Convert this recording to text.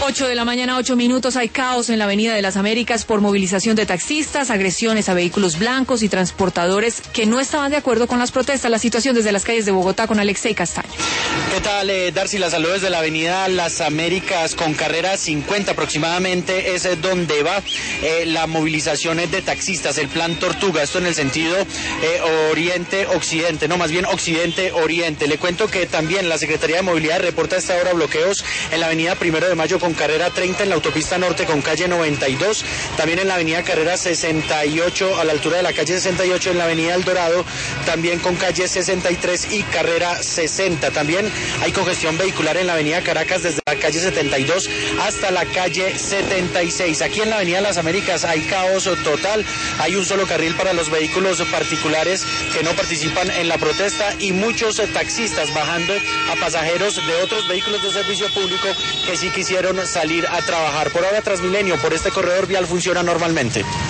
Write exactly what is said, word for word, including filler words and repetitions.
ocho de la mañana, ocho minutos. Hay caos en la Avenida de las Américas por movilización de taxistas, agresiones a vehículos blancos y transportadores que no estaban de acuerdo con las protestas. La situación desde las calles de Bogotá con Alexei Castaño. ¿Qué tal, eh, Darcy? La saludo desde la Avenida Las Américas con carrera cincuenta aproximadamente. Es donde va eh, la movilización de taxistas, el plan Tortuga. Esto en el sentido eh, oriente-occidente, no, más bien occidente-oriente. Le cuento que también la Secretaría de Movilidad reporta a esta hora bloqueos en la Avenida Primero de Mayo con carrera treinta, en la autopista norte con calle noventa y dos, también en la Avenida Carrera sesenta y ocho, a la altura de la calle sesenta y ocho, en la Avenida El Dorado, también con calle sesenta y tres y carrera sesenta. También hay congestión vehicular en la Avenida Caracas desde la calle setenta y dos hasta la calle setenta y seis. Aquí en la Avenida Las Américas hay caos total, hay un solo carril para los vehículos particulares que no participan en la protesta y muchos taxistas bajando a pasajeros de otros vehículos de servicio público que sí quisieron salir a trabajar. Por ahora Transmilenio por este corredor vial funciona normalmente.